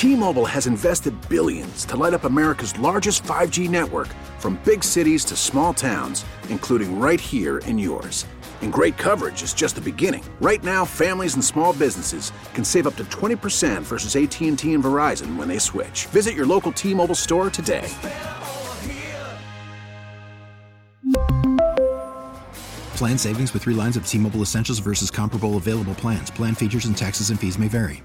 T-Mobile has invested billions to light up America's largest 5G network, from big cities to small towns, including right here in yours. And great coverage is just the beginning. Right now, families and small businesses can save up to 20% versus AT&T and Verizon when they switch. Visit your local T-Mobile store today. Plan savings with 3 lines of T-Mobile Essentials versus comparable available plans. Plan features and taxes and fees may vary.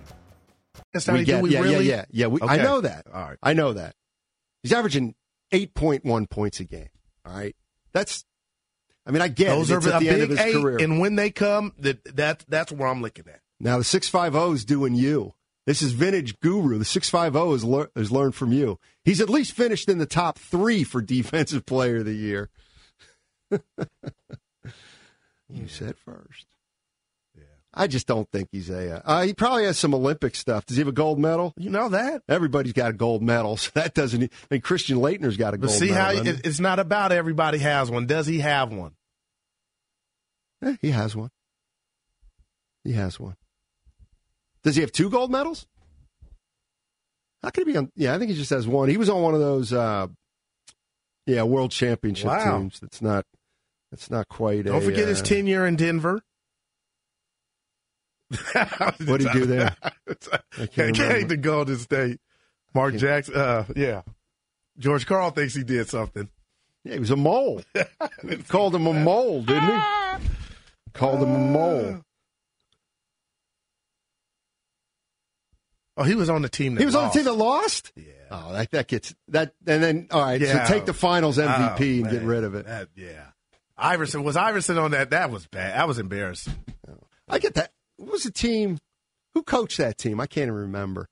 Yeah. Okay. I know that. All right. I know that. He's averaging 8.1 points a game. All right. I get those it. It's are at the end of his 8, career. and when they come, that's where I'm looking at. Now, the 650 is doing you. This is vintage guru. The 650 has learned from you. He's at least finished in the top 3 for Defensive Player of the Year. You said first. Yeah. I just don't think he's he probably has some Olympic stuff. Does he have a gold medal? You know that. Everybody's got a gold medal, so that doesn't. I mean, Christian Leitner's got a gold medal. But see how it's not about everybody has one. Does he have one? He has one. He has one. Does he have 2 gold medals? How could he be on? Yeah, I think he just has one. He was on one of those, world championship teams. That's not quite. Don't forget his tenure in Denver. What did he do there? I can't to Golden State. Mark Jackson. George Karl thinks he did something. Yeah, he was a mole. Called him a mole, didn't he? Called him a mole. Oh, he was on the team that lost. He was on the team that lost? Yeah. Oh, that gets that. And then, all right, so take the finals MVP and get rid of it. Iverson. Was Iverson on that? That was bad. That was embarrassing. I get that. What was the team? Who coached that team? I can't even remember.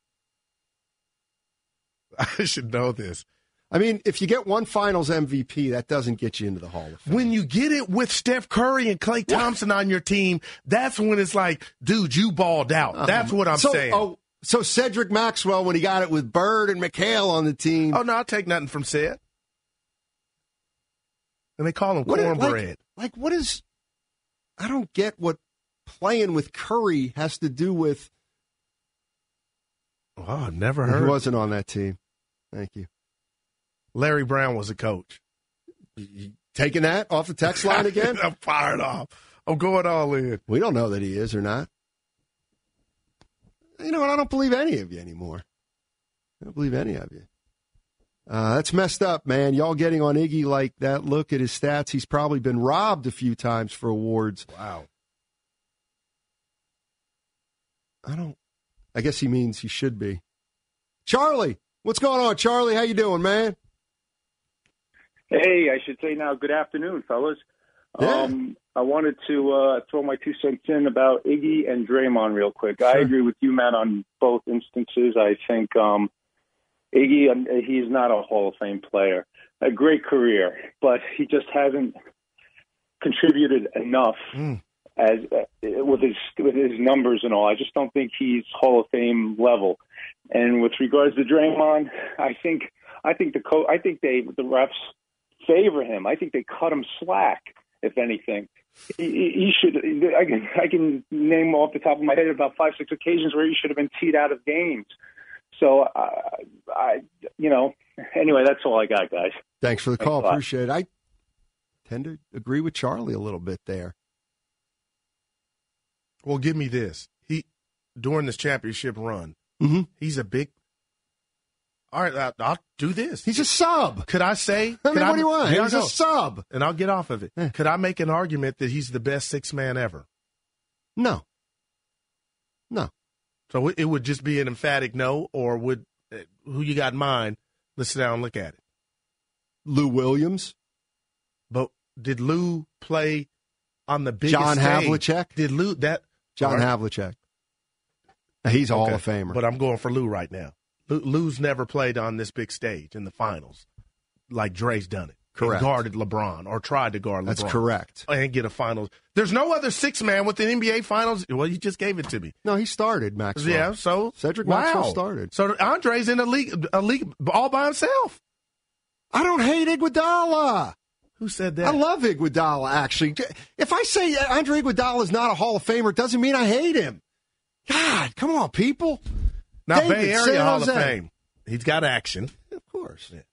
I should know this. I mean, if you get one finals MVP, that doesn't get you into the Hall of Fame. When you get it with Steph Curry and Klay Thompson on your team, that's when it's like, dude, you balled out. That's what I'm saying. So Cedric Maxwell, when he got it with Bird and McHale on the team. Oh, no, I'll take nothing from Ced. And they call him cornbread. What is – I don't get what playing with Curry has to do with – Oh, I've never heard. He wasn't on that team. Thank you. Larry Brown was a coach. You taking that off the text line again? I'm fired off. I'm going all in. We don't know that he is or not. You know what? I don't believe any of you anymore. I don't believe any of you. That's messed up, man. Y'all getting on Iggy like that. Look at his stats. He's probably been robbed a few times for awards. Wow. I guess he means he should be. Charlie, what's going on, Charlie? How you doing, man? Hey, I should say now, good afternoon, fellas. Yeah. I wanted to throw my 2 cents in about Iggy and Draymond real quick. Sure. I agree with you, Matt, on both instances. I think Iggy, he's not a Hall of Fame player. A great career, but he just hasn't contributed enough as with his numbers and all. I just don't think he's Hall of Fame level. And with regards to Draymond, I think the refs favor him. I think they cut him slack, if anything. He should. I can name off the top of my head about 5-6 occasions where he should have been teed out of games. So, anyway, that's all I got, guys. Thanks for the call. Appreciate it. I tend to agree with Charlie a little bit there. Well, give me this. During this championship run, he's a big. All right, I'll do this. He's a sub. Could I say? What do you want? He's a sub. And I'll get off of it. Could I make an argument that he's the best 6-man ever? No. So it would just be an emphatic no, or would who you got in mind? Let's sit down and look at it. Lou Williams. But did Lou play on the biggest John stage? Havlicek? Did Lou that? John Havlicek. He's a Hall of Famer. But I'm going for Lou right now. Lou's never played on this big stage in the finals like Dre's done it. Correct. Guarded LeBron or tried to guard LeBron. That's correct. And get a finals. There's no other 6-man with an NBA finals. Well, you just gave it to me. No, he started, Maxwell. Yeah, so Cedric Maxwell started. So Andre's in a league all by himself. I don't hate Iguodala. Who said that? I love Iguodala, actually. If I say Andre Iguodala is not a Hall of Famer, it doesn't mean I hate him. God, come on, people. Now, David, Bay San Area Hall of Jose. Fame. He's got action. Of course. Yeah.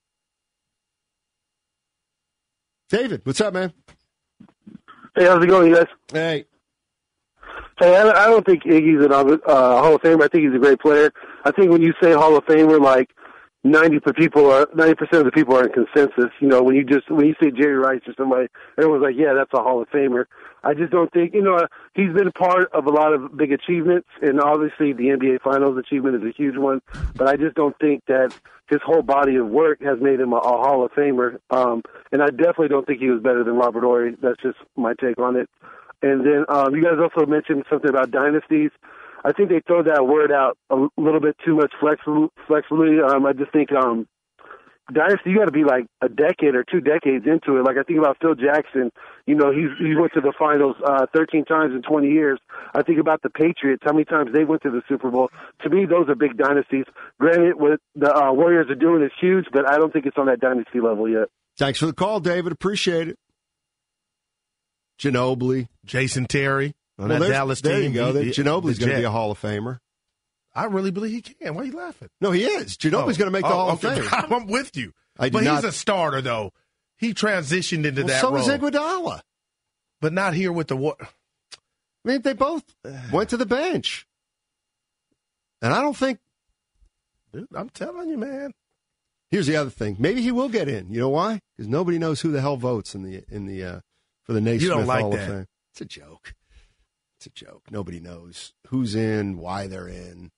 David, what's up, man? Hey, how's it going, you guys? Hey. Hey, I don't think Iggy's a Hall of Famer. I think he's a great player. I think when you say Hall of Famer, like 90% of the people are in consensus. You know, when you say Jerry Rice or somebody, everyone's like, yeah, that's a Hall of Famer. I just don't think, he's been a part of a lot of big achievements, and obviously the NBA Finals achievement is a huge one, but I just don't think that his whole body of work has made him a Hall of Famer. And I definitely don't think he was better than Robert Horry. That's just my take on it. And then you guys also mentioned something about dynasties. I think they throw that word out a little bit too much flexibly. I just think dynasty, you got to be like a decade or 2 decades into it. Like I think about Phil Jackson. He went to the finals 13 times in 20 years. I think about the Patriots, how many times they went to the Super Bowl. To me, those are big dynasties. Granted, what the Warriors are doing is huge, but I don't think it's on that dynasty level yet. Thanks for the call, David. Appreciate it. Ginobili. Jason Terry on that Dallas team. There you go. Ginobili's going to be a Hall of Famer. I really believe he can. Why are you laughing? No, he is. Ginobili's going to make the Hall of Fame. I'm with you. He's a starter, though. He transitioned into that role. So is Iguodala. But not here with the war. I mean, they both went to the bench. And I don't think... Dude, I'm telling you, man. Here's the other thing. Maybe he will get in. You know why? Because nobody knows who the hell votes for the Naismith Hall of Fame. It's a joke. It's a joke. Nobody knows who's in, why they're in.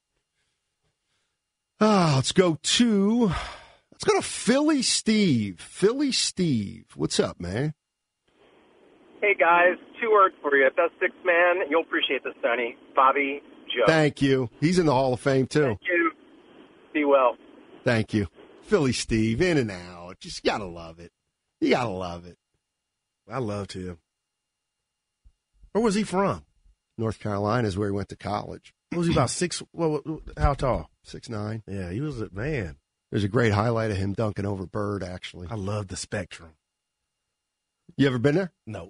Let's go to Philly Steve. Philly Steve. What's up, man? Hey, guys. 2 words for you. Best six man. You'll appreciate this, Sonny. Bobby Joe. Thank you. He's in the Hall of Fame, too. Thank you. Be well. Thank you. Philly Steve, in and out. Just got to love it. You got to love it. I loved him. Where was he from? North Carolina is where he went to college. What was he, about 6? How tall? 6'9". Yeah, he was a man. There's a great highlight of him dunking over Bird, actually. I love the Spectrum. You ever been there? No.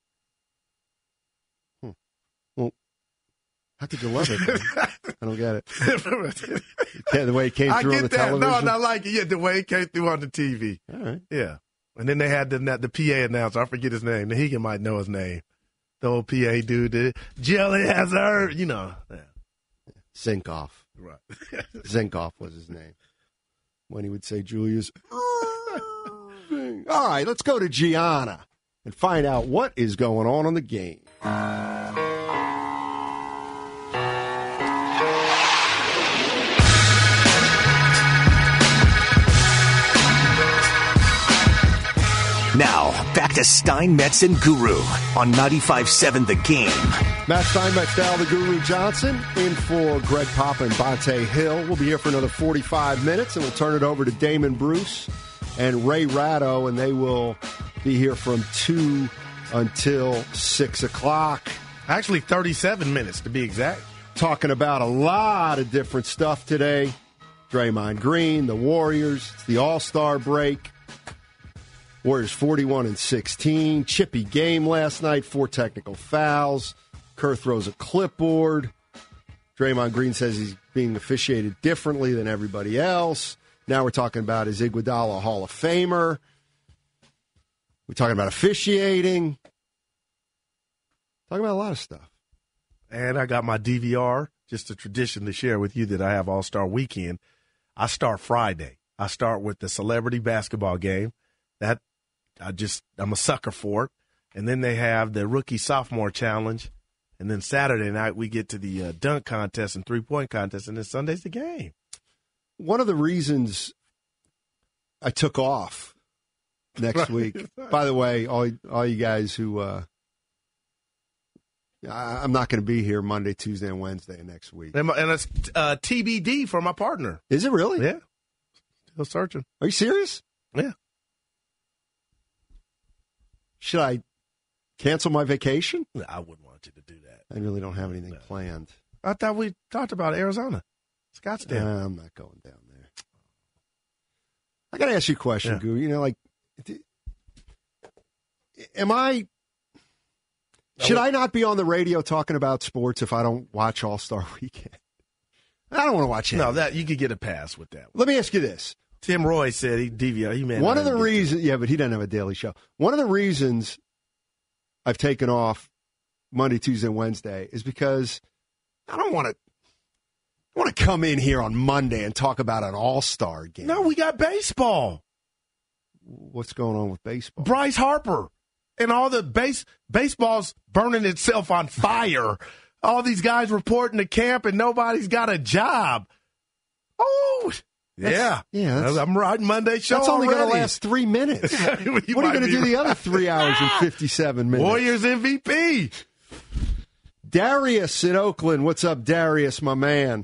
Well, how could you love it? I don't get it. The way it came through on the television? No, not like it. Yeah, the way it came through on the TV. All right. Yeah. And then they had the PA announcer. I forget his name. He might know his name. The old PA dude. Jelly has her. Yeah. Zinkoff. Right. Zinkoff was his name. When he would say Julius. All right, let's go to Gianna and find out what is going on the game. Now, back to Steinmetz and Guru on 95.7 The Game. Matt Steinmetz, Dal the Guru Johnson, in for Greg Papa and Bonte Hill. We'll be here for another 45 minutes, and we'll turn it over to Damon Bruce and Ray Ratto, and they will be here from 2 until 6 o'clock. Actually, 37 minutes to be exact. Talking about a lot of different stuff today. Draymond Green, the Warriors, it's the All-Star break. Warriors 41-16. Chippy game last night, 4 technical fouls. Kerr throws a clipboard. Draymond Green says he's being officiated differently than everybody else. Now we're talking about, is Iguodala a Hall of Famer? We're talking about officiating. Talking about a lot of stuff. And I got my DVR, just a tradition to share with you that I have All-Star Weekend. I start Friday. I start with the celebrity basketball game. That I'm a sucker for it. And then they have the rookie sophomore challenge. And then Saturday night we get to the dunk contest and 3-point contest. And then Sunday's the game. One of the reasons I took off next week, by the way, all you guys who, I'm not going to be here Monday, Tuesday, and Wednesday next week. And it's TBD for my partner. Is it really? Yeah. Still searching. Are you serious? Yeah. Should I cancel my vacation? I wouldn't want you to do that. I really don't have anything planned. I thought we talked about Arizona, Scottsdale. I'm not going down there. I got to ask you a question, Yeah. Guru. Should I not be on the radio talking about sports if I don't watch All-Star Weekend? I don't want to watch him. No, that you could get a pass with that. Let me ask you this. Tim Roy said he DVR. He man. One of the reasons, yeah, but he doesn't have a daily show. One of the reasons I've taken off Monday, Tuesday, and Wednesday is because I don't want to come in here on Monday and talk about an all-star game. No, we got baseball. What's going on with baseball? Bryce Harper and all the baseball's burning itself on fire. All these guys reporting to camp and nobody's got a job. Oh, yeah. I'm riding Monday show. That's only going to already. last 3 minutes. What are you going to do the other 3 hours and 57 minutes? Warriors MVP. Darius in Oakland. What's up, Darius, my man?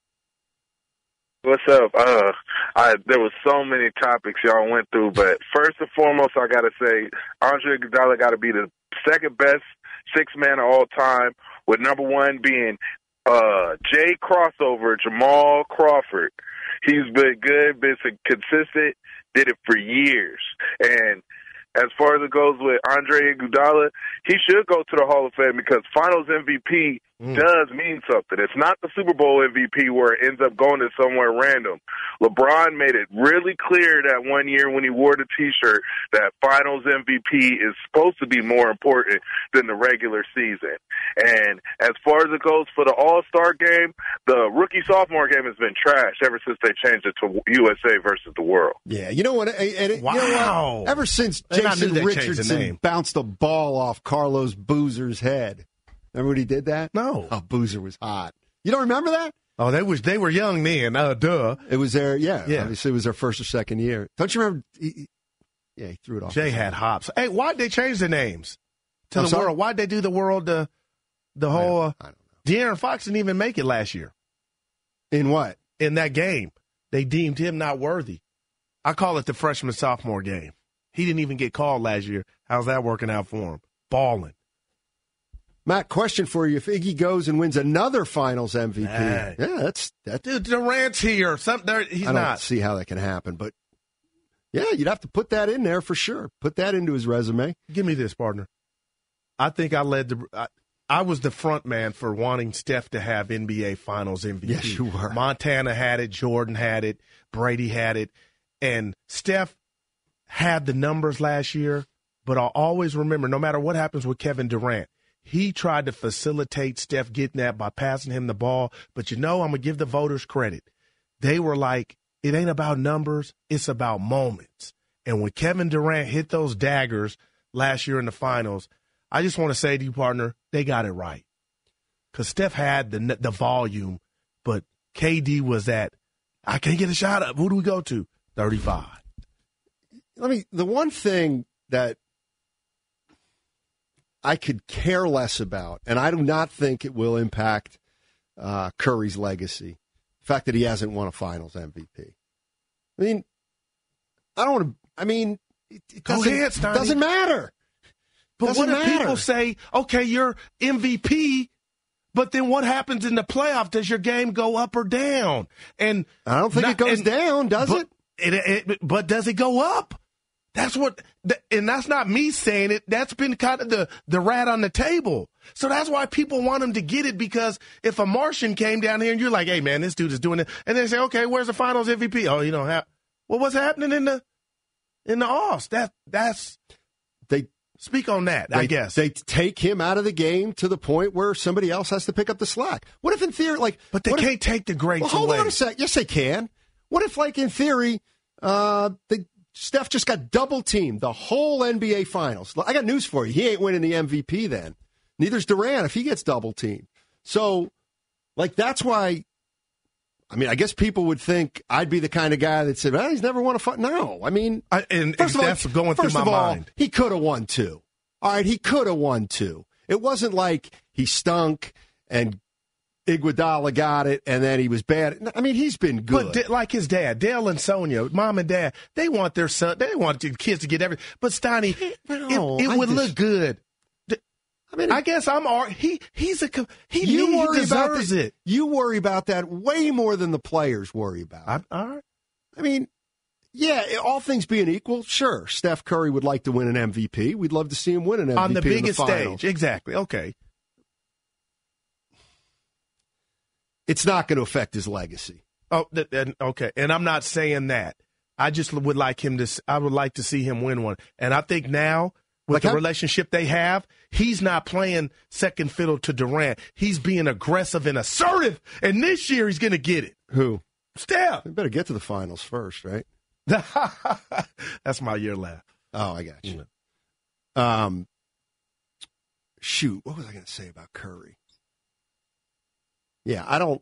What's up? There was so many topics y'all went through, but first and foremost, I got to say, Andre Iguodala got to be the second best sixth man of all time, with number one being Jay Crossover, Jamal Crawford. He's been good, been consistent, did it for years. And as far as it goes with Andre Iguodala, he should go to the Hall of Fame because Finals MVP does mean something. It's not the Super Bowl MVP where it ends up going to somewhere random. LeBron made it really clear that one year when he wore the T-shirt that Finals MVP is supposed to be more important than the regular season. And as far as it goes for the All-Star game, the rookie-sophomore game has been trash ever since they changed it to USA versus the World. Yeah, you know what? Wow. You know what? Ever since Jason Richardson bounced a ball off Carlos Boozer's head. Remember when he did that? No. Oh, Boozer was hot. You don't remember that? Oh, they were young then. Duh. It was their, obviously it was their first or second year. Don't you remember? He threw it off. Jay had hops. Hey, why'd they change the names to the World? Why'd they do the World, the whole? I don't know. De'Aaron Fox didn't even make it last year. In what? In that game. They deemed him not worthy. I call it the freshman-sophomore game. He didn't even get called last year. How's that working out for him? Balling. Matt, question for you. If Iggy goes and wins another Finals MVP, that's Dude, Durant's here. He's not. I don't see how that can happen, but yeah, you'd have to put that in there for sure. Put that into his resume. Give me this, partner. I think I was the front man for wanting Steph to have NBA Finals MVP. Yes, you were. Montana had it. Jordan had it. Brady had it. And Steph had the numbers last year, but I'll always remember, no matter what happens with Kevin Durant, he tried to facilitate Steph getting that by passing him the ball. But, I'm going to give the voters credit. They were like, it ain't about numbers, it's about moments. And when Kevin Durant hit those daggers last year in the finals, I just want to say to you, partner, they got it right. Because Steph had the volume, but KD was at, I can't get a shot up. Who do we go to? 35. The one thing that I could care less about, and I do not think it will impact Curry's legacy, the fact that he hasn't won a Finals MVP. It doesn't matter. But what if people say, okay, you're MVP, but then what happens in the playoff? Does your game go up or down? And I don't think it goes down, does it? But does it go up? That's what, and that's not me saying it. That's been kind of the rat on the table. So that's why people want him to get it, because if a Martian came down here and you're like, hey, man, this dude is doing it, and they say, okay, where's the Finals MVP? Oh, you don't have. Well, what's happening in the offs? They speak on that, I guess. They take him out of the game to the point where somebody else has to pick up the slack. What if in theory, but they can't take the greats away. Hold on a sec. Yes, they can. What if, in theory, Steph just got double-teamed the whole NBA Finals? I got news for you. He ain't winning the MVP then. Neither's Durant if he gets double-teamed. So, that's why, I guess people would think I'd be the kind of guy that said, well, he's never won a final. No, first of all, that's going through my mind. He could have won two. All right, he could have won two. It wasn't like he stunk and Iguodala got it, and then he was bad. He's been good. But like his dad, Dale and Sonia, mom and dad, they want their son, they want their kids to get everything. But Steiny, it would look good. I guess he deserves it. You worry about that way more than the players worry about. All right. All things being equal, sure, Steph Curry would like to win an MVP. We'd love to see him win an MVP on the biggest stage. Exactly. Okay. it's not going to affect his legacy. Oh, okay. And I'm not saying that. I just would like to see him win one. And I think now, with the relationship they have, he's not playing second fiddle to Durant. He's being aggressive and assertive. And this year he's going to get it. Who? Steph. You better get to the finals first, right? That's my year laugh. Oh, I got you. Shoot, what was I going to say about Curry? Yeah, I don't.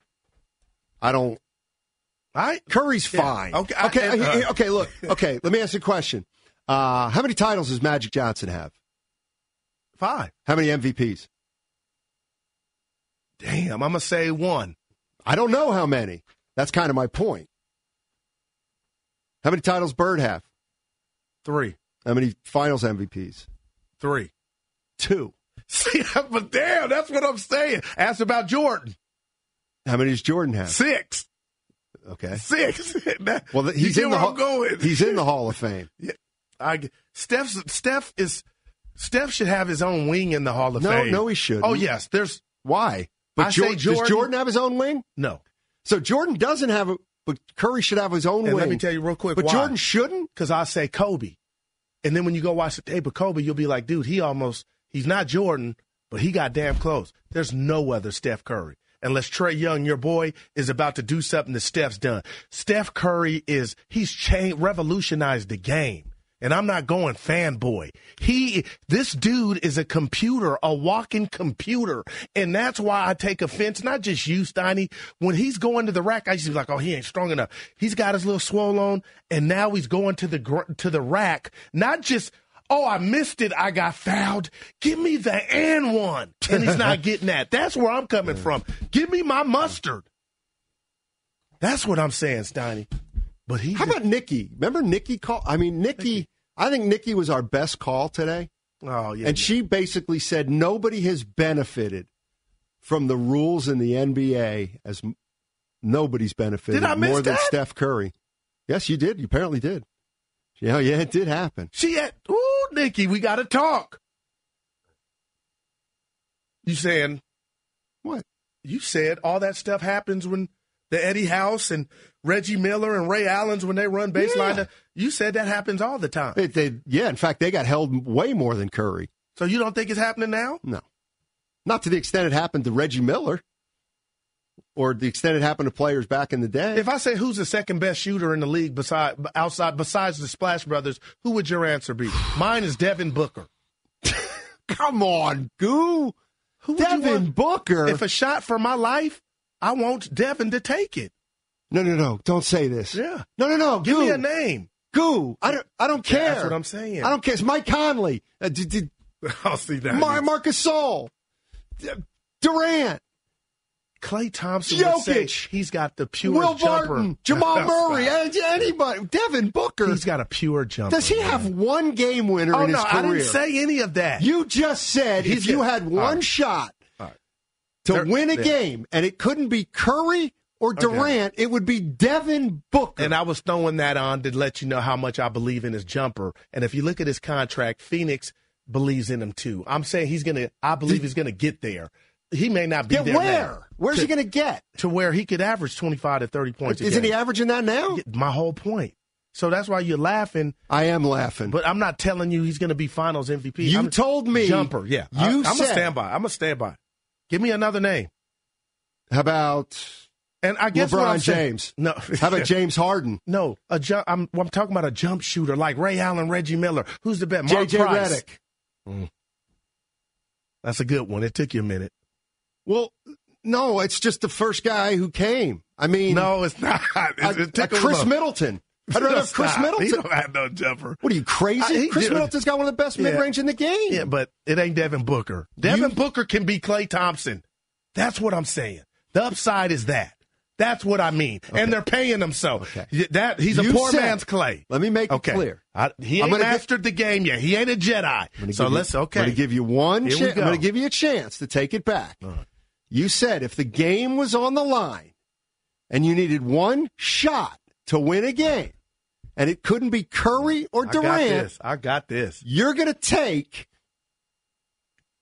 Curry's fine. Okay. Look. Okay, let me ask you a question. How many titles does Magic Johnson have? 5. How many MVPs? Damn, I'm gonna say 1. I don't know how many. That's kind of my point. How many titles Bird have? 3. How many Finals MVPs? 3. 2. See, but damn, that's what I'm saying. Ask about Jordan. How many does Jordan have? 6. Okay. 6. Well, he's in the Hall of Fame. Yeah, Steph should have his own wing in the Hall of Fame. No, he shouldn't. Oh yes, why? But does Jordan have his own wing? No. So Jordan doesn't have but Curry should have his own wing. Let me tell you real quick. But why. Jordan shouldn't? Because I say Kobe, and then when you go watch the tape of Kobe, you'll be like, dude, he's not Jordan, but he got damn close. There's no other Steph Curry. Unless Trae Young, your boy, is about to do something that Steph's done. Steph Curry he's revolutionized the game. And I'm not going fanboy. This dude is a computer, a walking computer. And that's why I take offense, not just you, Steiny. When he's going to the rack, I used to be like, oh, he ain't strong enough. He's got his little swole on, and now he's going to the rack. Not just, oh, I missed it, I got fouled. Give me the and one. And he's not getting that. That's where I'm coming from. Give me my mustard. That's what I'm saying, Steiny. But how about Nikki? Remember Nikki call? I mean, Nikki. I think Nikki was our best call today. Oh, yeah. And she basically said nobody has benefited from the rules in the NBA as nobody's benefited more than Steph Curry. Yes, you did. You apparently did. Yeah, it did happen. Nikki, we got to talk. You saying what? You said all that stuff happens when the Eddie House and Reggie Miller and Ray Allen's when they run baseline. Yeah. You said that happens all the time. In fact, they got held way more than Curry. So you don't think it's happening now? No. Not to the extent it happened to Reggie Miller or the extent it happened to players back in the day. If I say who's the second best shooter in the league besides the Splash Brothers, who would your answer be? Mine is Devin Booker. Come on, Goo. Devin Booker. If a shot for my life, I want Devin to take it. No. Don't say this. Yeah. No. Give me a name. Goo. I don't care. That's what I'm saying. I don't care. It's Mike Conley. I'll see that. Marcus Gasol. Durant. Klay Thompson Jokic. would say he's got the pure Will jumper. Barton. Jamal Murray. Anybody. Devin Booker. He's got a pure jumper. Does he have one game winner in his career? I didn't say any of that. You just said if you had one shot to win a game and it couldn't be Curry or Durant, it would be Devin Booker. And I was throwing that on to let you know how much I believe in his jumper. And if you look at his contract, Phoenix believes in him too. I'm saying I believe he's going to get there. He may not be there where? now. Where's he going to get? To where he could average 25 to 30 points a game. Isn't he averaging that now? My whole point. So that's why you're laughing. I am laughing. But I'm not telling you he's going to be finals MVP. You told me. Jumper, yeah. I'm a standby. I'm a standby. Give me another name. How about and I guess LeBron James? No. How about James Harden? No. I'm talking about a jump shooter like Ray Allen, Reggie Miller. Who's the best? Mark J.J. Price. Redick. That's a good one. It took you a minute. Well, no, it's just the first guy who came. I mean, no, it's not. Chris Middleton. I'd rather have Chris Middleton. He don't have no jumper. What are you, crazy? Chris Middleton's got one of the best mid-range in the game. Yeah, but it ain't Devin Booker. Devin Booker can be Klay Thompson. That's what I'm saying. The upside is that. That's what I mean. Okay. And they're paying him so. Okay. He's a poor man's Klay. Let me make it clear. He ain't mastered the game yet. He ain't a Jedi. I'm going to give you one chance. I'm going to give you a chance to take it back. Right. You said if the game was on the line and you needed one shot to win a game and it couldn't be Curry or Durant. I got this. You're going to take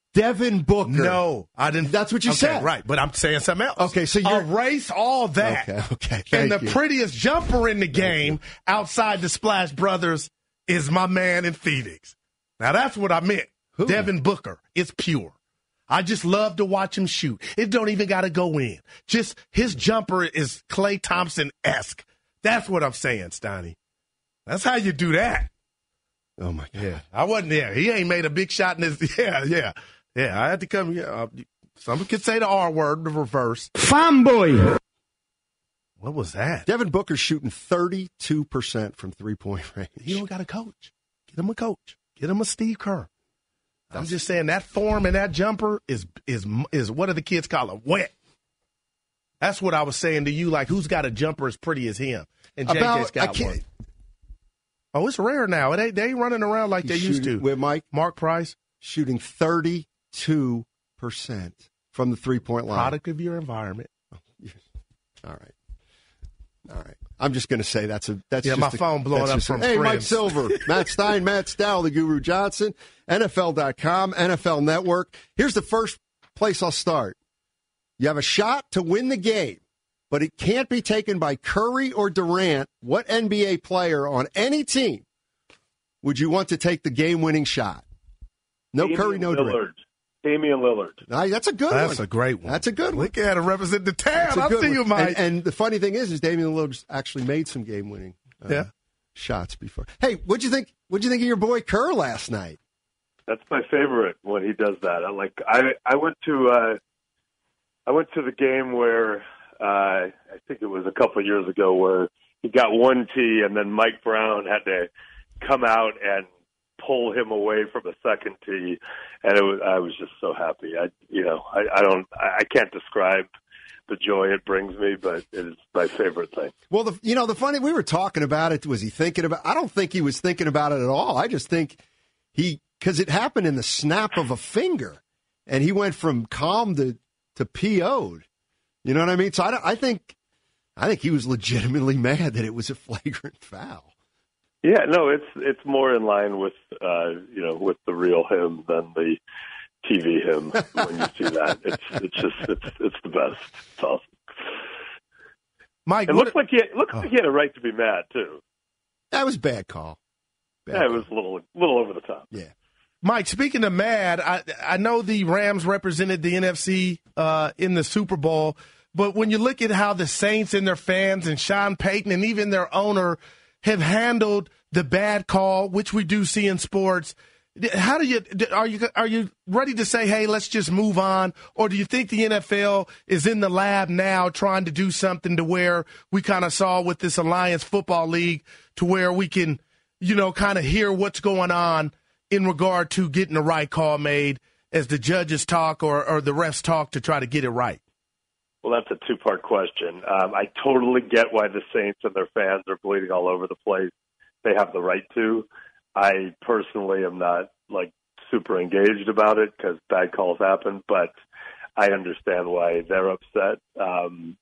Devin Booker. No, I didn't. That's what you said. Right, but I'm saying something else. Okay, so you're... Erase all that. Okay. And the Thank you. prettiest jumper in the game outside the Splash Brothers is my man in Phoenix. Now, that's what I meant. Who? Devin Booker. It's pure. I just love to watch him shoot. It don't even got to go in. Just his jumper is Klay Thompson-esque. That's what I'm saying, Steiny. That's how you do that. Oh, my God. Yeah, I wasn't there. He ain't made a big shot in this. Yeah. I had to come here. Some could say the R word, the reverse. Fanboy. What was that? Devin Booker's shooting 32% from three-point range. He don't got a coach. Get him a coach. Get him a Steve Kerr. I'm just saying that form and that jumper is what do the kids call it? Wet. That's what I was saying to you. Like, who's got a jumper as pretty as him? And JJ's got one. Oh, it's rare now. They ain't running around like they used to. With Mark Price shooting 32% from the three-point line. Product of your environment. All right. I'm just going to say that's my phone blowing up from Hey, friends. Mike Silver, Matt Stein, Matt Stowell, the Guru Johnson, NFL.com, NFL Network. Here's the first place I'll start. You have a shot to win the game, but it can't be taken by Curry or Durant. What NBA player on any team would you want to take the game-winning shot? No Damian Curry, no Durant. Damian Lillard. That's a good one. That's a great one. That's a good one. Look at it, represent the town. I see you, Mike. And the funny thing is Damian Lillard's actually made some game-winning shots before. Hey, what'd you think? What'd you think of your boy Kerr last night? That's my favorite when he does that. I went to the game where I think it was a couple of years ago where he got one tee and then Mike Brown had to come out and pull him away from a second tee, and I was just so happy. I can't describe the joy it brings me, but it is my favorite thing. Well, the funny, we were talking about it. Was he thinking about? I don't think he was thinking about it at all. I just think because it happened in the snap of a finger, and he went from calm to PO'd. You know what I mean? So I think he was legitimately mad that it was a flagrant foul. Yeah, no, it's more in line with with the real him than the TV him. When you see that, it's the best. It's awesome. Mike, it looks like he had a right to be mad too. That was a bad call. It was a little over the top. Yeah. Mike, speaking of mad, I know the Rams represented the NFC in the Super Bowl, but when you look at how the Saints and their fans and Sean Payton and even their owner have handled the bad call, which we do see in sports, how are you ready to say, hey, let's just move on? Or do you think the NFL is in the lab now trying to do something to where we kind of saw with this Alliance Football League to where we can, kind of hear what's going on in regard to getting the right call made as the judges talk or the refs talk to try to get it right? Well, that's a two-part question. I totally get why the Saints and their fans are bleeding all over the place. They have the right to. I personally am not, super engaged about it because bad calls happen, but I understand why they're upset, and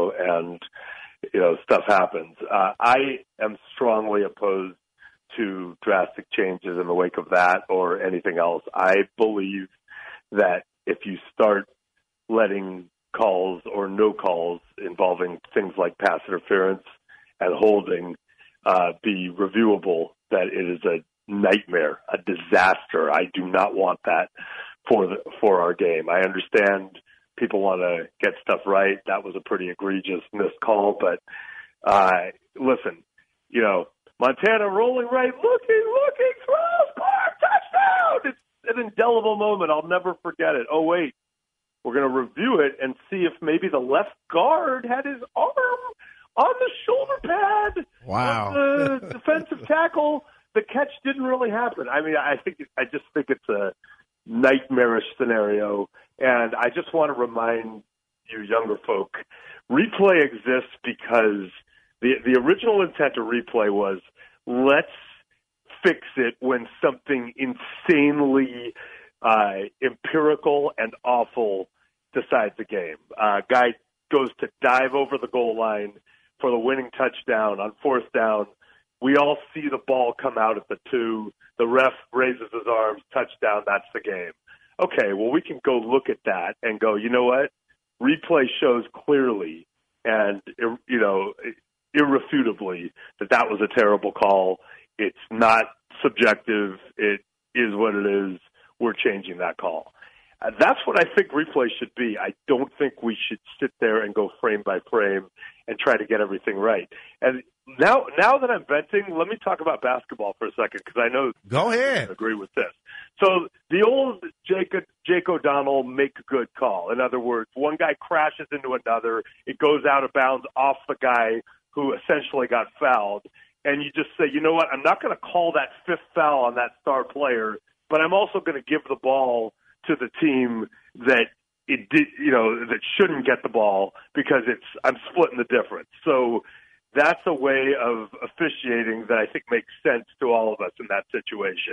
stuff happens. I am strongly opposed to drastic changes in the wake of that or anything else. I believe that if you start letting calls or no calls involving things like pass interference and holding be reviewable, that it is a nightmare, a disaster. I do not want that for our game. I understand people want to get stuff right. That was a pretty egregious missed call, but listen, Montana rolling right, looking, throw, score, touchdown! It's an indelible moment. I'll never forget it. Oh, wait. We're going to review it and see if maybe the left guard had his arm on the shoulder pad. Wow. Of the defensive tackle. The catch didn't really happen. I mean, I just think it's a nightmarish scenario, and I just want to remind you younger folk, replay exists because the original intent of replay was let's fix it when something insanely empirical and awful decides the game. Guy goes to dive over the goal line for the winning touchdown on fourth down. We all see the ball come out at the 2. The ref raises his arms, touchdown, that's the game. okay, well, we can go look at that and go, you know what? Replay shows clearly and, irrefutably that was a terrible call. It's not subjective. It is what it is. We're changing that call. That's what I think replay should be. I don't think we should sit there and go frame by frame and try to get everything right. And now that I'm venting, let me talk about basketball for a second, because I know go ahead. I agree with this. So the old Jake O'Donnell make a good call. In other words, one guy crashes into another, it goes out of bounds off the guy who essentially got fouled, and you just say, you know what, I'm not going to call that fifth foul on that star player, but I'm also going to give the ball to the team that that shouldn't get the ball, because I'm splitting the difference. So that's a way of officiating that I think makes sense to all of us in that situation.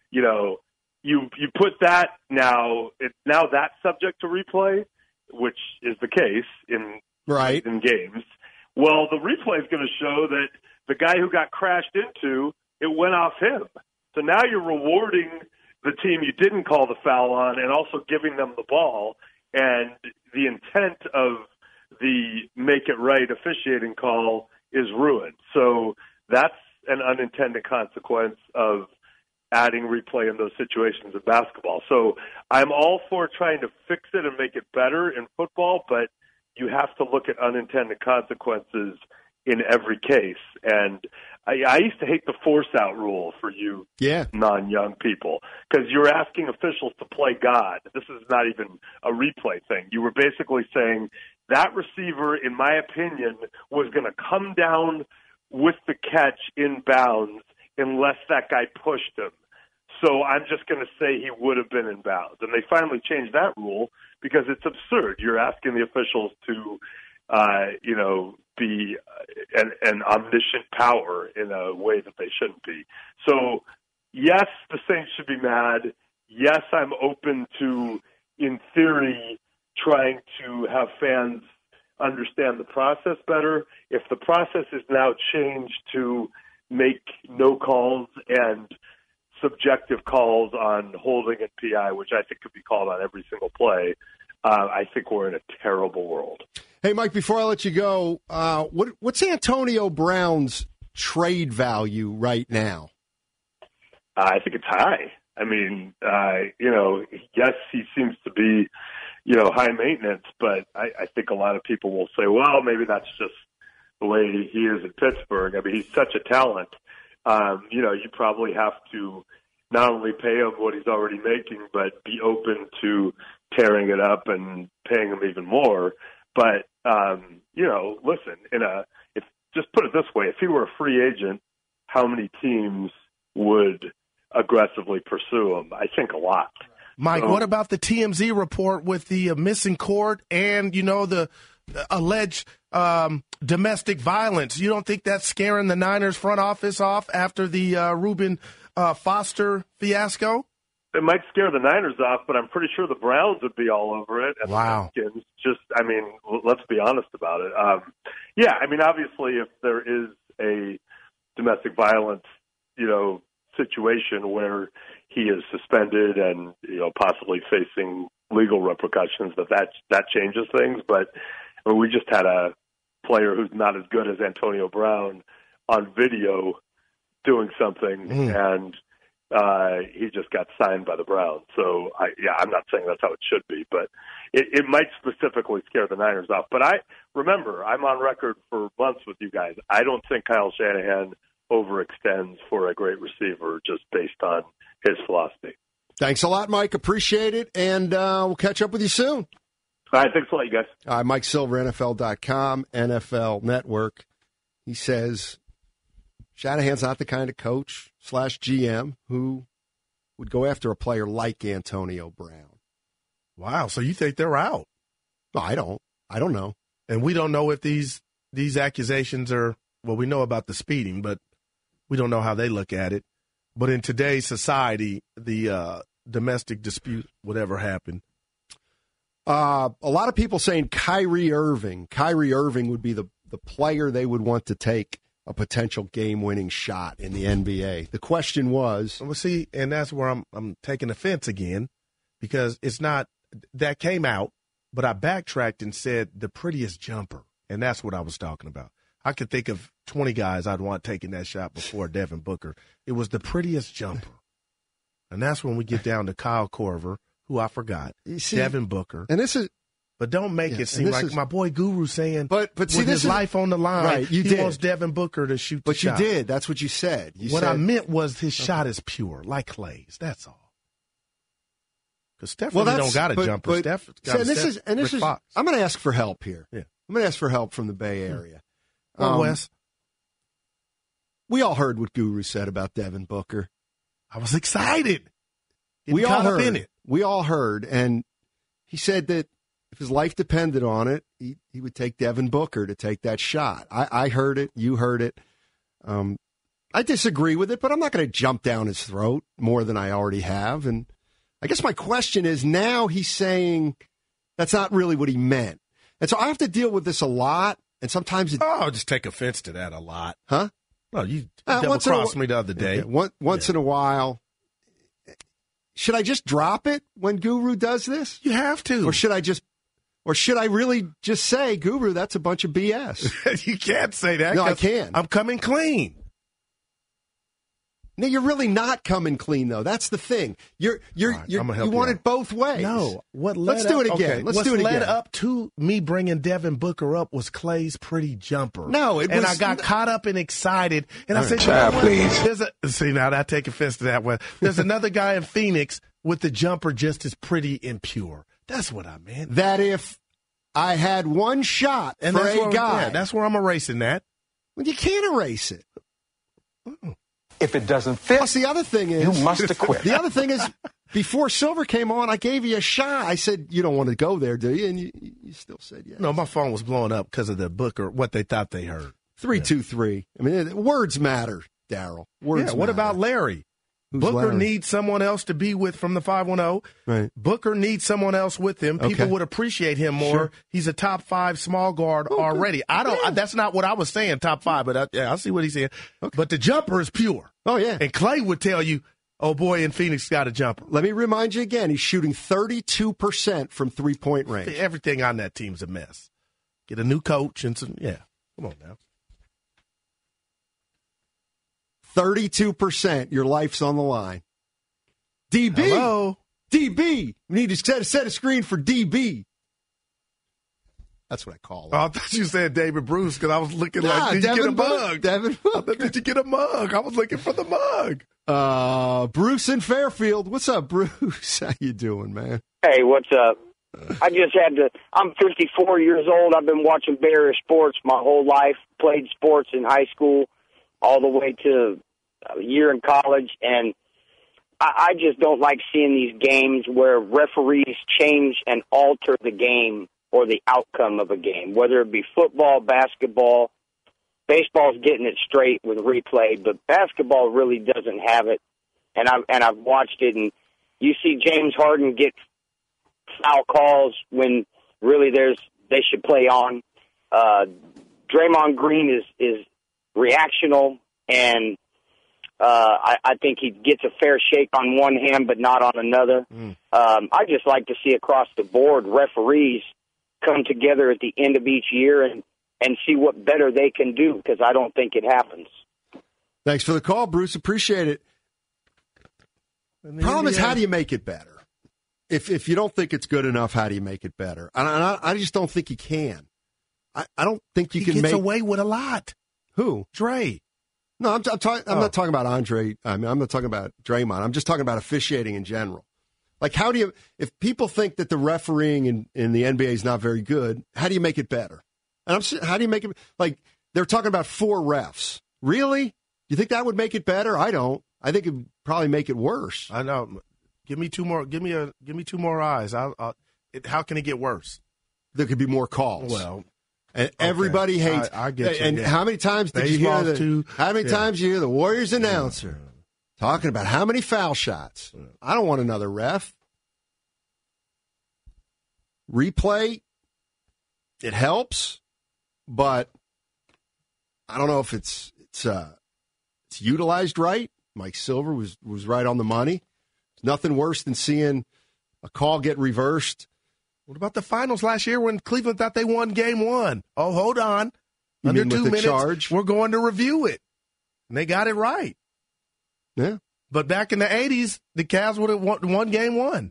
You put that now that's subject to replay, which is the case in games. Well, the replay is going to show that the guy who got crashed into, it went off him. So now you're rewarding the team you didn't call the foul on and also giving them the ball. And the intent of the make it right officiating call is ruined. So that's an unintended consequence of adding replay in those situations in basketball. So I'm all for trying to fix it and make it better in football, but you have to look at unintended consequences in every case. And I used to hate the force-out rule for you non-young people, because you're asking officials to play God. This is not even a replay thing. You were basically saying that receiver, in my opinion, was going to come down with the catch in bounds unless that guy pushed him. So I'm just going to say he would have been in bounds. And they finally changed that rule because it's absurd. You're asking the officials to, be an omniscient power in a way that they shouldn't be. So, yes, the Saints should be mad. Yes, I'm open to, in theory, trying to have fans understand the process better. If the process is now changed to make no calls and subjective calls on holding and PI, which I think could be called on every single play, I think we're in a terrible world. Hey, Mike, before I let you go, what's Antonio Brown's trade value right now? I think it's high. I mean, yes, he seems to be, high maintenance, but I think a lot of people will say, well, maybe that's just the way he is in Pittsburgh. I mean, he's such a talent. You probably have to not only pay him what he's already making, but be open to tearing it up and paying him even more. But, listen, just put it this way, if he were a free agent, how many teams would aggressively pursue him? I think a lot. Mike, what about the TMZ report with the missing court and, the alleged domestic violence? You don't think that's scaring the Niners front office off after the Reuben Foster fiasco? It might scare the Niners off, but I'm pretty sure the Browns would be all over it. And wow. Let's be honest about it. Obviously, if there is a domestic violence, situation where he is suspended and, possibly facing legal repercussions, that changes things. But we just had a player who's not as good as Antonio Brown on video doing something, and he just got signed by the Browns. So, I'm not saying that's how it should be, but it might specifically scare the Niners off. But I'm on record for months with you guys. I don't think Kyle Shanahan overextends for a great receiver just based on his philosophy. Thanks a lot, Mike. Appreciate it, and we'll catch up with you soon. All right, thanks a lot, you guys. Mike Silver, NFL.com, NFL Network. He says Shanahan's not the kind of coach / GM who would go after a player like Antonio Brown. Wow, so you think they're out? No, I don't know. And we don't know if these accusations are, well, we know about the speeding, but we don't know how they look at it. But in today's society, the domestic dispute, whatever happened. A lot of people saying Kyrie Irving. Kyrie Irving would be the player they would want to take a potential game-winning shot in the NBA. The question was... Well, see, and that's where I'm taking offense again. because it's not – that came out, but I backtracked and said the prettiest jumper, and that's what I was talking about. I could think of 20 guys I'd want taking that shot before Devin Booker. It was the prettiest jumper. And that's when we get down to Kyle Korver, who I forgot, Devin Booker. And this is – But don't make it seem like my boy Guru saying, but see, with his life on the line, right, he wants Devin Booker to shoot the shot. But you did. That's what you said. What I meant was his shot is pure, like Clay's. That's all. Because Steph really don't got a jumper. Steph got I'm going to ask for help here. Yeah. I'm going to ask for help from the Bay Area. Wes. We all heard what Guru said about Devin Booker. I was excited. We all heard. We all heard. And he said that if his life depended on it, he would take Devin Booker to take that shot. I heard it. You heard it. I disagree with it, but I'm not going to jump down his throat more than I already have. And I guess my question is, now he's saying that's not really what he meant. And so I have to deal with this a lot. And sometimes I'll just take offense to that a lot. Huh? No, you double-crossed me the other day. Okay. Once in a while. Should I just drop it when Guru does this? You have to. Or should I really just say, Guru, that's a bunch of BS? You can't say that. No, I can. I'm coming clean. No, you're really not coming clean, though. That's the thing. You want it both ways. No. Let's do it again. Let's do it again. What led up to me bringing Devin Booker up was Clay's pretty jumper. No, and I got caught up and excited. And I said, please. See, now I take offense to that one. There's another guy in Phoenix with the jumper just as pretty and pure. That's what I meant. That if I had one shot and for a guy. Yeah, that's where I'm erasing that. Well, you can't erase it. If it doesn't fit, plus the other thing is, you must acquit. The other thing is, before Silver came on, I gave you a shot. I said, you don't want to go there, do you? And you still said yes. No, my phone was blowing up because of the Booker, what they thought they heard. 323. I mean, words matter, Daryl. Words matter. What about Larry? Who's Booker Larry? needs someone else to be with from the 510. Right. Booker needs someone else with him. People would appreciate him more. Sure. He's a top 5 small guard already. That's not what I was saying, top 5, but I see what he's saying. Okay. But the jumper is pure. Oh, yeah. And Clay would tell you, oh, boy, in Phoenix got a jumper. Let me remind you again, he's shooting 32% from three-point range. Everything on that team's a mess. Get a new coach and some, come on now. 32%. Your life's on the line. DB. Hello. DB. We need to set a screen for DB. That's what I call it. Oh, I thought you said David Bruce because I was looking did you get a mug? Devin Did you get a mug? I was looking for the mug. Bruce in Fairfield. What's up, Bruce? How you doing, man? Hey, what's up? I'm 54 years old. I've been watching Bay Area sports my whole life, played sports in high school all the way to a year in college, and I just don't like seeing these games where referees change and alter the game or the outcome of a game, whether it be football, basketball. Baseball's getting it straight with replay, but basketball really doesn't have it. And I've watched it, and you see James Harden get foul calls when really they should play on. Draymond Green is reactional, and I think he gets a fair shake on one hand, but not on another. I just like to see across the board referees come together at the end of each year and see what better they can do, because I don't think it happens. Thanks for the call, Bruce. Appreciate it. Problem is, how do you make it better? If you don't think it's good enough, how do you make it better? And I just don't think you can. I don't think you can make... He gets away with a lot. Who? Dre. No, I'm not talking about Andre. I'm not talking about Draymond. I'm just talking about officiating in general. Like, how do you... If people think that the refereeing in the NBA is not very good, how do you make it better? And how do you make it... Like, they're talking about 4 refs. Really? You think that would make it better? I don't. I think it would probably make it worse. I know. Give me 2 more. Give me 2 more eyes. How can it get worse? There could be more calls. Well, and everybody hates. I get you. And how many times did you hear how many times you hear the Warriors announcer talking about how many foul shots? I don't want another ref. Replay, it helps, but I don't know if it's utilized right. Mike Silver was right on the money. Nothing worse than seeing a call get reversed. What about the finals last year when Cleveland thought they won game 1? Oh, hold on. You Under mean 2 with the minutes, charge? we're going to review it. And they got it right. Yeah. But back in the 80s, the Cavs would have won game 1.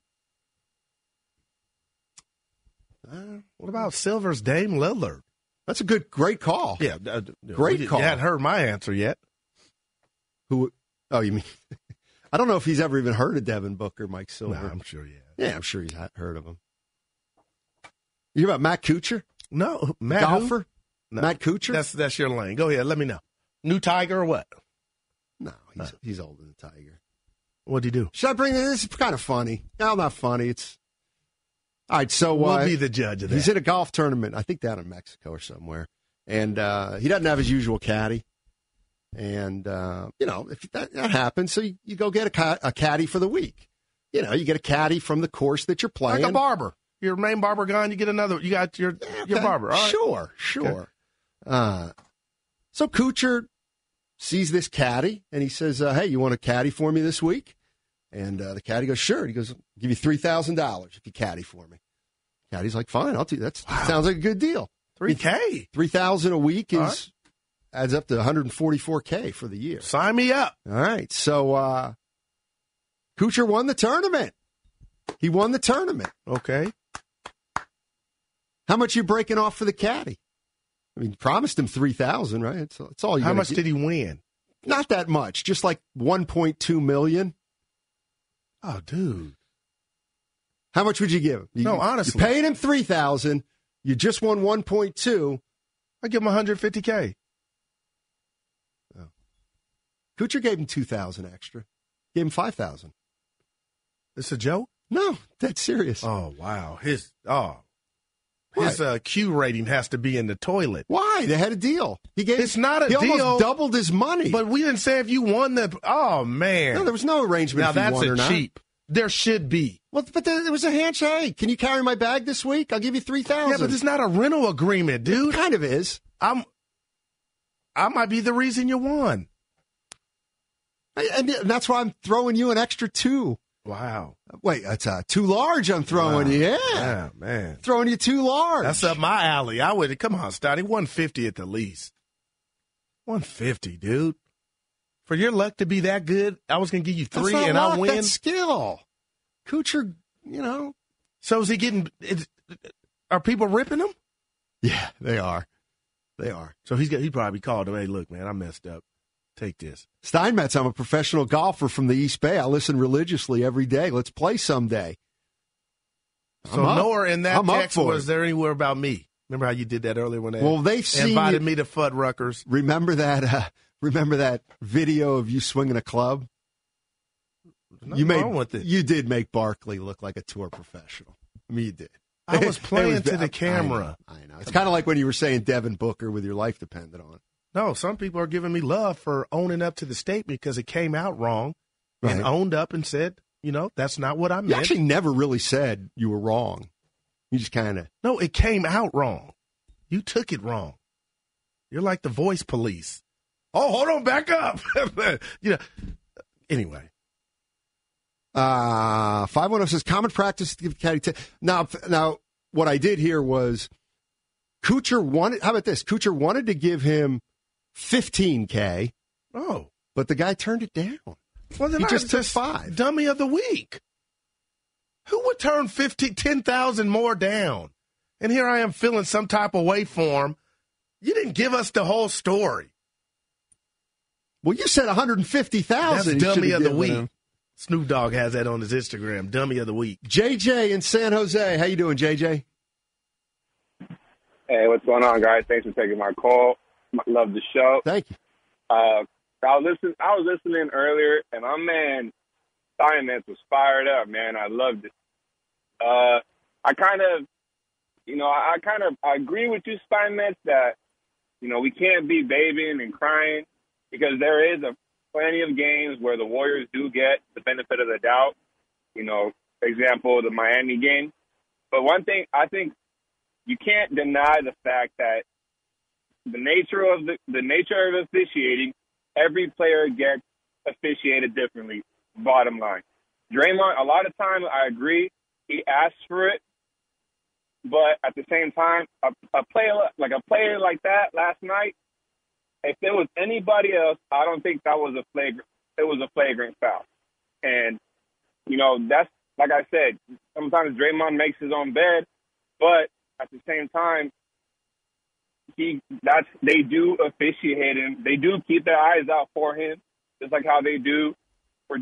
What about Silver's Dame Lillard? That's a great call. Yeah. Great call. You hadn't heard my answer yet. Who? Oh, you mean? I don't know if he's ever even heard of Devin Booker, Mike Silver. No, I'm sure he has. Yeah, I'm sure he's heard of him. You hear about Matt Kuchar? No. Matt golfer? No. Matt Kuchar? That's your lane. Go ahead. Let me know. New Tiger or what? No, he's older than Tiger. What'd he do? Should I bring this? It's kind of funny. No, not funny. It's all right. So we'll be the judge of that. He's in a golf tournament, I think down in Mexico or somewhere, and he doesn't have his usual caddy. And if that happens, so you go get a caddy for the week. You get a caddy from the course that you're playing, like a barber. Your main barber gone, you get another. You got your barber. All right. Sure. Okay. So Kuchar sees this caddy, and he says, hey, you want a caddy for me this week? And the caddy goes, sure. He goes, I'll give you $3,000 if you caddy for me. Caddy's like, fine, I'll do that. That sounds like a good deal. $3K. $3,000 a week adds up to $144K for the year. Sign me up. All right. So Kuchar won the tournament. He won the tournament. Okay. How much you breaking off for the caddy? I mean, promised him $3,000, right? It's all you. How much did he win? Not that much, just like $1.2 million. Oh, dude! How much would you give him? No, honestly, you're paying him $3,000. You just won 1.2. I give him $150K. Oh. Kuchar gave him $2,000 extra. Gave him $5,000. This a joke? No, that's serious. Oh wow, his Q rating has to be in the toilet. Why? They had a deal. It's not a deal. He almost doubled his money. But we didn't say if you won the. Oh man, no, there was no arrangement. Now if you that's won or not. cheap. There should be. Well, but there was a handshake. Can you carry my bag this week? I'll give you $3,000. Yeah, but it's not a rental agreement, dude. It kind of is. I might be the reason you won. And that's why I'm throwing you an extra $2. Wow. Wait, that's too large I'm throwing you. Yeah, man. Throwing you too large. That's up my alley. I would, come on, Stoddy, 150 at the least. 150, dude. For your luck to be that good, I was going to give you $3 and I win. That's skill. Kuchar, So is he getting, are people ripping him? Yeah, they are. They are. So he probably called him, hey, look, man, I messed up. Take this. Steinmetz, I'm a professional golfer from the East Bay. I listen religiously every day. Let's play someday. So nowhere in that text was there anywhere about me. Remember how you did that earlier when they invited me to Fuddruckers? Remember that video of you swinging a club? You did make Barkley look like a tour professional. I mean, you did. I was playing to the camera. I know. It's kind of like when you were saying Devin Booker with your life depended on it. No, some people are giving me love for owning up to the statement because it came out wrong and owned up and said, that's not what I meant. You actually never really said you were wrong. You just kind of. No, it came out wrong. You took it wrong. You're like the voice police. Oh, hold on, back up. Anyway. 510 says common practice to give caddy. Now, what I did here was Kuchar wanted. How about this? Kuchar wanted to give him $15K. Oh, but the guy turned it down. Well, then he just took $5. Dummy of the week. Who would turn 10,000 more down? And here I am filling some type of way for him. You didn't give us the whole story. Well, you said 150,000. That's dummy of the week. Snoop Dogg has that on his Instagram. Dummy of the week. JJ in San Jose. How you doing, JJ? Hey, what's going on, guys? Thanks for taking my call. Love the show. Thank you. I was listening earlier, and my man Steinmetz was fired up, man. I loved it. I agree with you, Steinmetz, that we can't be babying and crying because there is plenty of games where the Warriors do get the benefit of the doubt. For example, the Miami game. But one thing I think you can't deny the fact that the nature of officiating, every player gets officiated differently. Bottom line, Draymond. A lot of times, I agree. He asked for it, but at the same time, a player like that last night, if there was anybody else, I don't think that was a flagrant foul. And that's like I said. Sometimes Draymond makes his own bed, but at the same time, they do officiate him. They do keep their eyes out for him, just like how they do for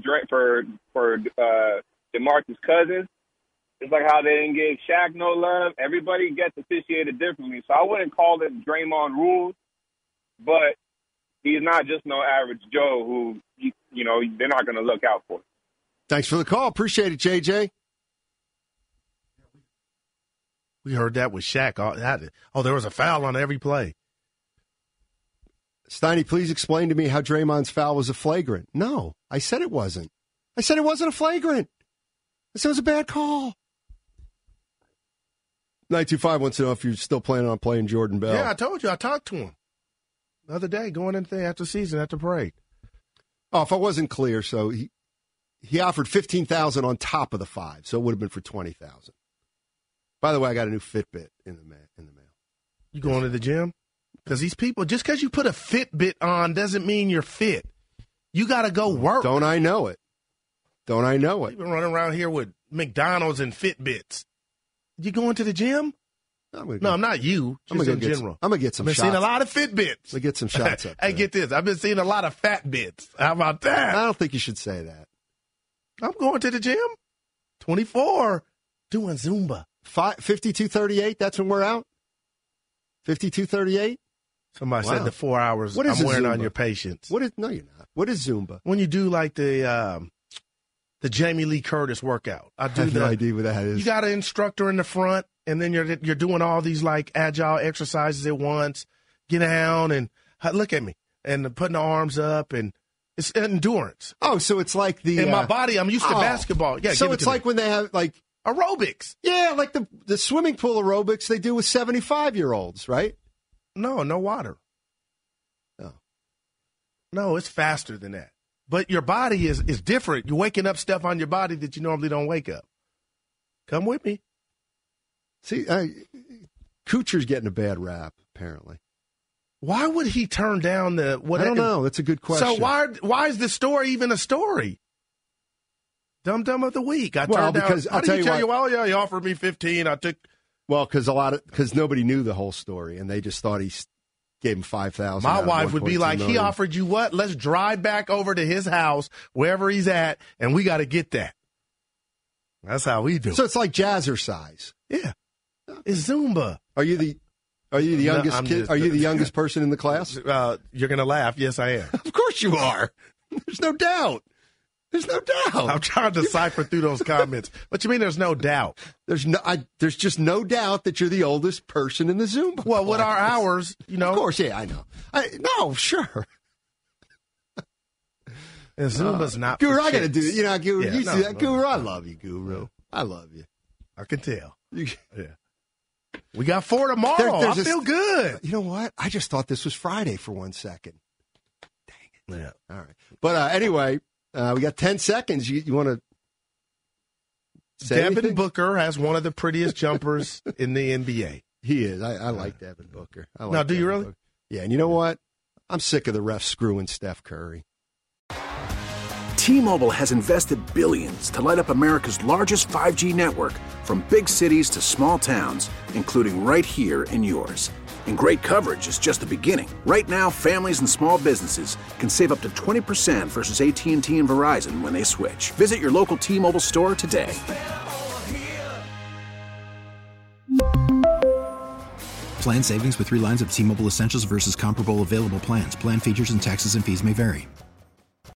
DeMarcus Cousins. Just like how they didn't give Shaq no love. Everybody gets officiated differently. So I wouldn't call it Draymond rules, but he's not just no average Joe who, they're not going to look out for. Thanks for the call. Appreciate it, JJ. We heard that with Shaq. There was a foul on every play. Steiny, please explain to me how Draymond's foul was a flagrant. No, I said it wasn't. I said it wasn't a flagrant. I said it was a bad call. 925 wants to know if you're still planning on playing Jordan Bell. Yeah, I told you. I talked to him the other day going into after season, after parade. Oh, if I wasn't clear, so he offered $15,000 on top of the $5,000, so it would have been for $20,000. By the way, I got a new Fitbit in the mail. You going to the gym? Because these people, just because you put a Fitbit on doesn't mean you're fit. You got to go work. Don't I know it? You've been running around here with McDonald's and Fitbits. You going to the gym? No, not you. Just in general. I'm going to get some shots. I've been seeing a lot of Fitbits. Let me get some shots up. Hey, get this. I've been seeing a lot of fat bits. How about that? I don't think you should say that. I'm going to the gym. 24. Doing Zumba. 52:38, that's when we're out? 52:38? Somebody said the 4 hours I'm wearing on your patience. No, you're not. What is Zumba? When you do like the Jamie Lee Curtis workout. I have no idea what that is. You got an instructor in the front, and then you're doing all these like agile exercises at once. Get down and look at me, and putting the arms up, and it's endurance. Oh, so it's like in my body, I'm used to basketball. Yeah, so it's like when they have like aerobics. Yeah, like the swimming pool aerobics they do with 75-year-olds, right? No water. No, it's faster than that. But your body is different. You're waking up stuff on your body that you normally don't wake up. Come with me. See, Kuchar's getting a bad rap, apparently. Why would he turn down I don't know. That's a good question. So why is this story even a story? Dumb of the week. He offered me 15. I took. Well, because nobody knew the whole story, and they just thought he gave him $5,000. My wife would be like, he offered you what? Let's drive back over to his house, wherever he's at, and we got to get that. That's how we do it. So it's like jazzercise. Yeah. It's Zumba. Are you the youngest kid? Are you the youngest person in the class? You're going to laugh. Yes, I am. Of course you are. There's no doubt. I'm trying to decipher through those comments. What you mean there's no doubt? There's just no doubt that you're the oldest person in the Zumba. Well, with our hours, Of course, yeah, I know. No, sure. And Zumba's not Guru, for I got to do it. Guru, Yeah, you see that? Guru, I love you, Guru. I love you. I can tell. Yeah. We got 4 tomorrow. I feel good. You know what? I just thought this was Friday for 1 second. Dang it. Yeah. All right. But anyway, we got 10 seconds. You want to say Devin anything? Booker has one of the prettiest jumpers in the NBA. He is. I like Devin Booker. Do you really? Booker. Yeah, and you know what? I'm sick of the refs screwing Steph Curry. T-Mobile has invested billions to light up America's largest 5G network, from big cities to small towns, including right here in yours. And great coverage is just the beginning. Right now, families and small businesses can save up to 20% versus AT&T and Verizon when they switch. Visit your local T-Mobile store today. Plan savings with 3 lines of T-Mobile Essentials versus comparable available plans. Plan features and taxes and fees may vary.